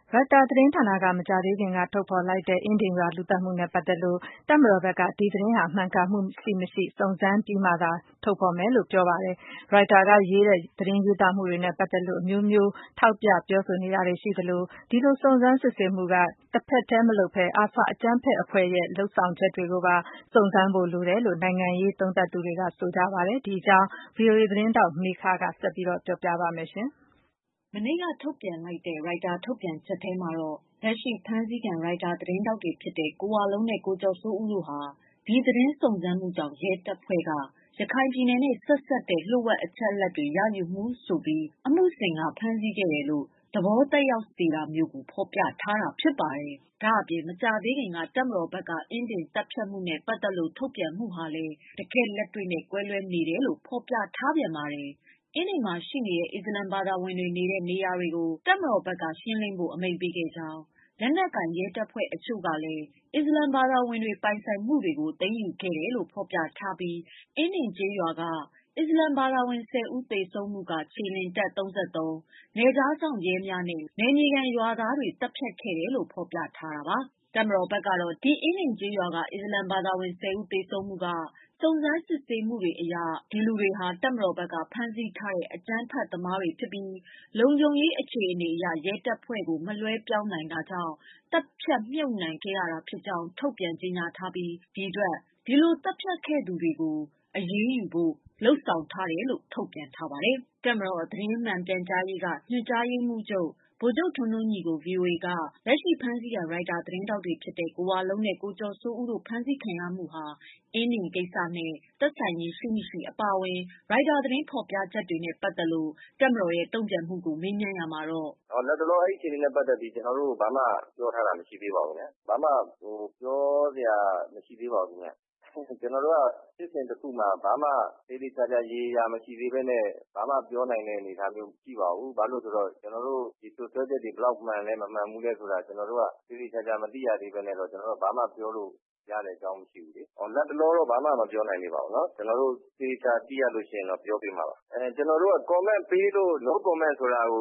ရိုက်တာသတင်းဌာနက မကြာသေးခင်က ထုတ်ဖော်လိုက်တဲ့ အင်းဒင်ရွာလူသတ်မှုနဲ့ပတ်သက်လို့ တပ်မတော်ဘက်က ဒီသတင်းဟာ မှန်ကန်မှုရှိမရှိ စုံစမ်းပြီးမှသာ ထုတ်ဖော်မယ်လို့ ပြောပါတယ်။ ရိုက်တာကရေးတဲ့ သတင်းရေးသားမှုတွေနဲ့ပတ်သက်လို့ အမျိုးမျိုးထောက်ပြပြောဆိုနေတာတွေရှိသလို ဒီလိုစုံစမ်းစစ်ဆေးမှုက တဖက်တည်းမလုပ်ဘဲ ARSA အကြမ်းဖက်အဖွဲ့ရဲ့ လုပ်ဆောင်ချက်တွေကိုပါ စုံစမ်းဖို့လိုတယ်လို့ နိုင်ငံရေးသုံးသပ်သူတွေက ဆိုကြပါတယ်။ ဒီအကြောင်း ဗွီအိုအေသတင်းထောက် မေခက ဆက်ပြောပြပါမယ်။မနေ့က ထုတ်ပြန်လိုက်တဲ့ ရိုက်တာထုတ်ပြန်ချက်ထဲမှာတော့ လက်ရှိဖမ်းဆီးခံ ရိုက်တာသတင်းထောက်တွေဖြစ်တဲ့ ကိုဝလုံးနဲ့ ကိုကျော်စိုးဦးတို့ဟာ ဒီသတင်းစုံစမ်းမှုကြောင့် ရဲတပ်ဖွဲ့က ရခိုင်ပြည်နယ်နဲ့ ဆက်စပ်တဲ့ လျှို့ဝှက်အချက်အလက်တွေ ရယူမှုဆိုပြီး အမှုဆင်ဖမ်းဆီးခဲ့တယ်လို့ သဘောသက်ရောက်စေတာမျိုးကို ဖော်ပြထားတာဖြစ်ပါတယ်။ ဒါ့အပြင် မကြာသေးခင်က တပ်မတော်ဘက်က အင်းဒင်သတ်ဖြတ်မှုနဲ့ပတ်သက်လို့ ထုတ်ပြန်မှုဟာလည်း တကယ့်လက်တွေ့နဲ့ ကွဲလွဲနေတယ်လို့ ဖော်ပြထားပြန်ပါတယ်။ အင်းဒင်မှာရှိနေတဲ့ အစ္စလာမ်ဘာသာဝင်တွေနေတဲ့ နေရာတွေကို တပ်မတော်ဘက်က ရှင်းလင်းဖို့ အမိန့်ပေးခဲ့ကြောင်း၊ လက်နက်ကိုင်ရဲတပ်ဖွဲ့အချို့ကလည်း အစ္စလာမ်ဘာသာဝင်တွေ ပိုင်ဆိုင်မှုတွေကို သိမ်းယူခဲ့တယ်လို့ ဖော်ပြထားပြီး အင်းဒင်ကျေးရွာက အစ္စလာမ်ဘာသာဝင် ၁၀ ဦးသေဆုံးမှုက ခြေလျင်တပ် ၃၃ နယ်ခြားစောင့်ရဲများနဲ့ နယ်မြေခံရွာသားတွေ သတ်ဖြတ်ခဲ့တယ်လို့ ဖော်ပြထားတာပါ။ တပ်မတော်ဘက်ကတော့ ဒီအင်းဒင်ကျေးရွာက အစ္စလာမ်ဘာသာဝင် ၁၀ ဦးသေဆုံးမှုက စုံစမ်းစစ်ဆေးမှုတွေအရ ဒီလူတွေဟာ တပ်မတော်ဘက်က ဖမ်းဆီးထားတဲ့ အကြမ်းဖက်သမားတွေဖြစ်ပြီး လုံခြုံရေးအခြေအနေအရ ရဲတပ်ဖွဲ့ကို မလွှဲပြောင်းနိုင်တာကြောင့် သတ်ဖြတ်မြှုပ်နှံခဲ့ရတာဖြစ်ကြောင်း ထုတ်ပြန်ကြေညာထားပြီး ဒီအတွက် ဒီလိုသတ်ဖြတ်ခဲ့သူတွေကို အရေးယူဖို့ လုပ်ဆောင်ထားတယ်လို့ ထုတ်ပြန်ထားပါတယ်။ တပ်မတော်သတင်းမှန်ပြန်ကြားရေးက ညွှန်ကြားရေးမှူးချုပ် ဗိုလ်ချုပ်ထွန်းထွန်းညီကို ဗွီအိုအေက လက်ရှိဖမ်းဆီးခံ ရိုက်တာသတင်းထောက်တွေဖြစ်တဲ့ ကိုဝလုံးနဲ့ ကိုကျော်စိုးဦးတို့ ဖမ်းဆီးခံရမှုဟာ အင်းဒင်ကိစ္စနဲ့ သက်ဆိုင်ခြင်းရှိမရှိ အပါအဝင် ရိုက်တာသတင်းဖော်ပြချက်တွေနဲ့ပတ်သက်လို့ တပ်မတော်ရဲ့ တုံ့ပြန်မှုကို မေးမြန်းရာမှာတော့လတ်တလော အဲဒီအခြေအနေနဲ့ပတ်သက်ပြီး ကျနော်တို့ ဘာမှပြောထားတာမရှိသေးပါဘူးခင်ဗျ။ ဘာမှပြောစရာမရှိသေးပါဘူးခင်ဗျ။ ကျနော်တို့က ဖြစ်စဉ်တခုမှာ ဘာမှသေသေချာချာ ရေရေရာရာမရှိသေးဘဲနဲ့ ဘာမှပြောနိုင်တဲ့အနေအထားမျိုးမရှိပါဘူး။ ဘာလို့လဲဆိုတော့ ကျနော်တို့ ဒီစွပ်စွဲချက်တွေ ဘယ်လောက်မှန်လဲ မမှန်ဘူးလဲဆိုတာ ကျနော်တို့က သေသေချာချာမသိရသေးဘဲနဲ့တော့ ကျနော်တို့ ဘာမှပြောလို့ရတဲ့အကြောင်းမရှိဘူးလေ။ လတ်တလောတော့ ဘာမှမပြောနိုင်သေးပါဘူးနော်။ ကျနော်တို့ သေချာသိရလို့ရှိရင်တော့ ပြောပေးမှာပါ။ ကျနော်တို့က comment ပေးလို့ no comment ဆိုတာကို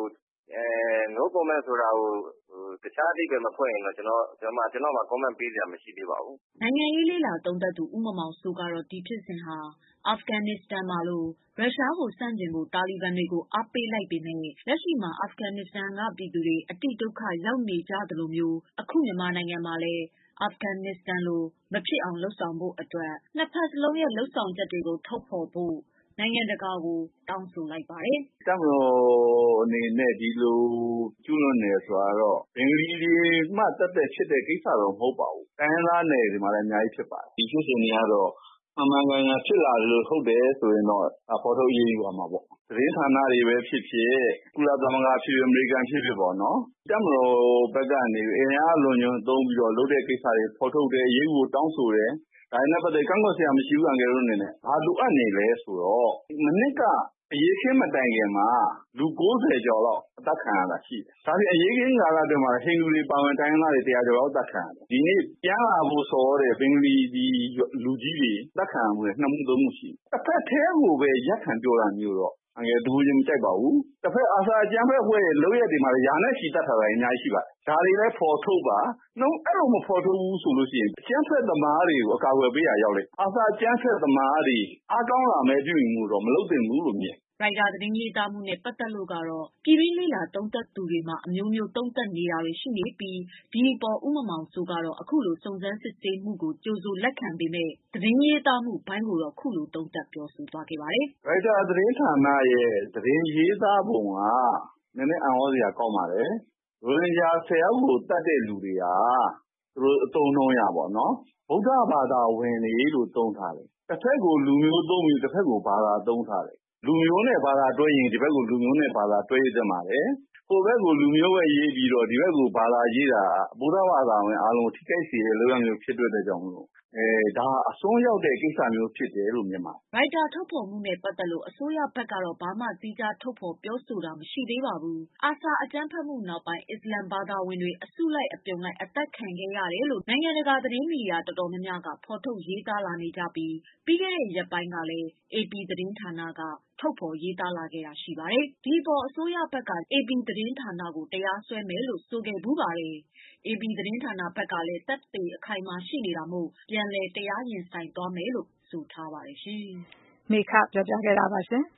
တခြားအဓိပ္ပာယ်မဖွင့်ရင်တော့ ကျနော့်မှာ comment ပေးစရာမရှိသေးပါဘူး။ နိုင်ငံရေးလေ့လာသုံးသပ်သူ ဦးမောင်မောင်စိုးကတော့ ဒီဖြစ်စဉ်ဟာ အာဖဂန်နစ္စတန်မှာလို ရုရှားကိုဆန့်ကျင်ဖို့ တာလီဘန်တွေကို အားပေးလိုက်ပေမယ့် လက်ရှိမှာ အာဖဂန်နစ္စတန်က ပြည်သူတွေ အတိဒုက္ခရောက်နေကြသလိုမျိုး အခုမြန်မာနိုင်ငံမှာလည်း အာဖဂန်နစ္စတန်လို မဖြစ်အောင်လုပ်ဆောင်ဖို့အတွက် နှစ်ဖက်စလုံးရဲ့ လုပ်ဆောင်ချက်တွေကို ထုတ်ဖော်ဖို့ နိုင်ငံတကာကို တောင်းဆိုလိုက်ပါတယ်။ "တပ်မတော်အနေနဲ့ ဒီလိုကျူးလွန်တယ်ဆိုတာကတော့ ဘင်္ဂလီတွေမှသက်သက်ဖြစ်တဲ့ကိစ္စတော့မဟုတ်ပါဘူး။ တိုင်းရင်းသားနယ်တွေမှာလည်းအများကြီးဖြစ်ပါတယ်။ ဒီဖြစ်စဉ်တွေကတော့ မှန်မှန်ကန်ကန်ဖြစ်လာလို့ ဟုတ်တယ်ဆိုရင်တော့ ဖော်ထုတ်အရေးယူရမှာပေါ့။ သတင်းဌာနတွေပဲဖြစ်ဖြစ် ကုလသမဂ္ဂဖြစ်ဖြစ် အမေရိကန်ဖြစ်ဖြစ်ပေါ့နော် တပ်မတော်ဘက်ကနေ အင်အားအလွန်အကျွံသုံးပြီးတော့ လုပ်တဲ့ကိစ္စတွေ ဖော်ထုတ်တယ်။ အရေးယူဖို့တောင်းဆိုတယ်။ ဒါတွေနဲ့ပတ်သက်ပြီး ကန့်ကွက်စရာမရှိဘူး အန်ကယ်တို့အနေနဲ့။ ဘာလိုအပ်နေလဲဆိုတော့ မနှစ်ကအရေးအခင်းမတိုင်ခင်မှာ လူ ၉၀ ကျော်လောက်အသတ်ခံရတာရှိတယ်။ ဒါပြင်အရေးအခင်းကာလအတွင်းမှာ ဟိန္ဒူတွေအပါအဝင် တိုင်းရင်းသားတွေ ၁၀၀ ကျော်လောက်အသတ်ခံရတယ်။ ဒီနေ့ပြန်လာဖို့ဆော်သြတဲ့ ဘင်္ဂလီလူကြီးတွေအသတ်ခံရမှု ၂ မှု ၃ မှုရှိပြီ။ တဖက်တည်းကိုပဲ ရပ်ခံပြောတာမျိုးတော့ အန်ကယ်တကိုယ်ချင်းမကြိုက်ပါဘူး။ တဖက် ARSA အကြမ်းဖက်အဖွဲ့ရဲ့လုပ်ရပ်တွေမှာလည်း ရာနဲ့ချီသတ်ထားတာတွေအများကြီးရှိပါတယ်။ ဒါတွေလည်းဖော်ထုတ်ပါ။ အဲလိုမဖော်ထုတ်ဘူးဆိုရင် အကြမ်းဖက်သမားတွေကို အကာအကွယ်ပေးရာရောက်လိမ့်မယ်။ ARSA အကြမ်းဖက်သမားတွေအားကောင်းလာမယ့်ပြုမူတော့ မလုပ်သင့်ဘူးလို့မြင်တယ် " ရိုက်တာသတင်းရေးသားမှုနဲ့ပတ်သက်လို့ကတော့ ပြည်တွင်းလေ့လာသုံးသပ်သူတွေမှာ အမျိုးမျိုးသုံးသပ်နေတာတွေရှိနေပြီး ဒီအပေါ် ဦးမောင်မောင်စိုးကတော့ အခုလိုစုံစမ်းစစ်ဆေးမှုကို ကြိုဆိုလက်ခံပေမယ့် သတင်းရေးသားမှုပိုင်းကိုတော့ ခုလိုသုံးသပ်ပြောဆိုသွားပါတယ်။ "ရိုက်တာသတင်းဌာနရဲ့သတင်းရေးသားပုံက နည်းနည်းအံ့သြစရာကောင်းပါတယ်။ ရိုဟင်ဂျာ ၁၀ ယောက်ကိုသတ်တဲ့လူတွေဟာ သူတို့အသုံးအနှုန်းအရပေါ့နော် ဗုဒ္ဓဘာသာဝင်တွေလို့သုံးထားတယ်။ တဖက်ကိုလူမျိုးသုံးပြီး တဖက်ကိုဘာသာသုံးထားတယ်။ လူမျိုးနဲ့ဘာသာတွဲရင် ဒီဘက်ကိုလူမျိုးနဲ့ဘာသာတွဲသင့်ပါတယ်။ ဟိုဘက်ကိုလူမျိုးဘက်ရေးပြီးတော့ ဒီဘက်ကိုဘာသာရေးတာက ဗုဒ္ဓဘာသာဝင်အားလုံးကိုထိခိုက်စေတဲ့လုပ်ရပ်မျိုးဖြစ်တဲ့အတွက်ကြောင့်မို့လို့ဒါအစွန်းရောက်တဲ့ကိစ္စမျိုးဖြစ်တယ်လို့မြင်ပါတယ်။ ရိုက်တာထုတ်ဖော်မှုနဲ့ပတ်သက်လို့အစိုးရဘက်ကတော့ ဘာမှသီးခြားထုတ်ဖော်ပြောဆိုတာမရှိသေးပါဘူး။ ARSA အကြမ်းဖက်မှုနောက်ပိုင်း အစ္စလာမ်ဘာသာဝင်တွေ အစုလိုက်အပြုံလိုက်အသတ်ခံခဲ့ရတယ်လို့ နိုင်ငံတကာသတင်းမီဒီယာတော်တော်များများက ဖော်ထုတ်ရေးသားလာနေကြပြီး ပြီးခဲ့တဲ့ရက်ပိုင်းကလည်း AP သတင်းဌာနက ထုတ်ဖော်ရေးသားလာခဲ့တာရှိပါတယ်။ ဒီအပေါ်အစိုးရဘက်က AP သတင်းဌာနကို တရားစွဲမယ်လို့ဆိုခဲ့ဖူးပါတယ်။ AP သတင်းဌာနဘက်ကလည်း သက်သေအခိုင်အမာရှိနေတာမို့ ပြန်လည်တရားရင်ဆိုင်သွားမယ်လို့ဆိုထားပါတယ်ရှင်။မေခပြောပြခဲ့တာပါရှင်။